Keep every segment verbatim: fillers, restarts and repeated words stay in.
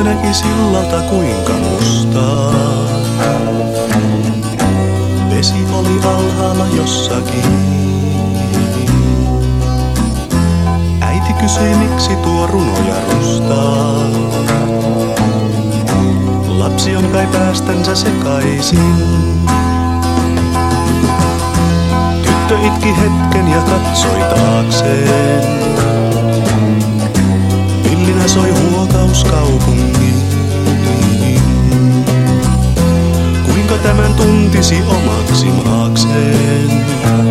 Tyttö näki sillalta kuinka mustaa. Vesi oli alhaalla jossakin. Äiti kysyi miksi tuo runoja rustaa. Lapsi on kai päästänsä sekaisin. Tyttö itki hetken ja katsoi taakseen. Pillinä soi huokaus kaupunkiin. Kuinka tämän tuntisi omaksi maakseen?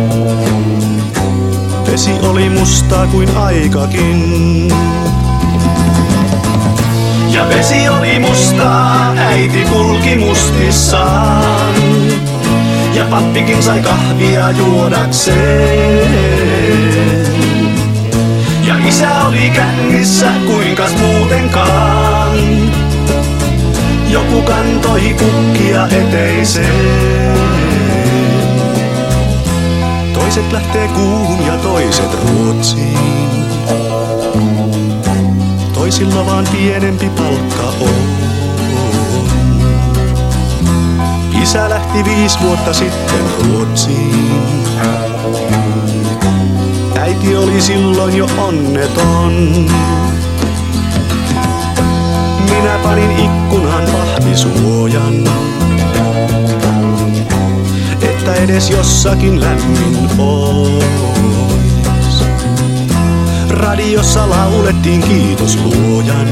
Vesi oli mustaa kuin aikakin. Ja vesi oli mustaa, äiti kulki mustissaan. Ja pappikin sai kahvia juodakseen. Ja isä oli kännissä, kuinkas muutenkaan. Joku kantoi kukkia eteiseen. Toiset lähtee kuuhun ja toiset Ruotsiin. Toisilla vaan pienempi palkka on. Isä lähti viisi vuotta sitten Ruotsiin. Äiti oli silloin jo onneton. Minä panin ikkunaan pahvisuojan, että edes jossakin lämmin ois. Radiossa laulettiin kiitos luojan.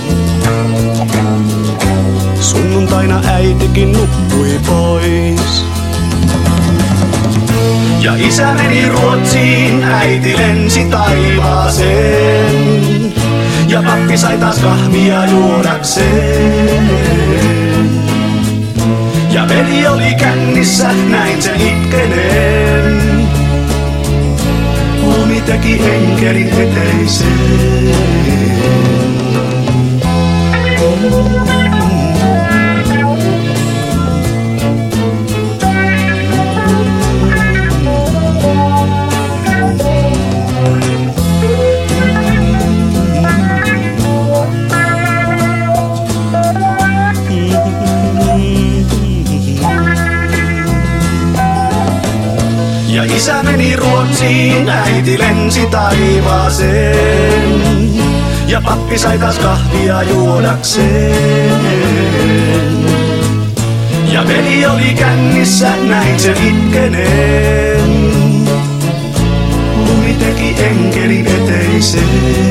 Sunnuntaina äitikin nukkui pois. Ja isä meni Ruotsiin, äiti lensi taivaaseen. Ja pappi sai taas kahvia juodakseen. Ja veli oli kännissä, näin sen itkeneen. Lumi teki enkelin eteiseen. Ja isä meni Ruotsiin, äiti lensi taivaaseen. Ja pappi sai taas kahvia juodakseen. Ja veli oli kännissä, näin sen itkeneen. Lumi teki enkelin eteiseen.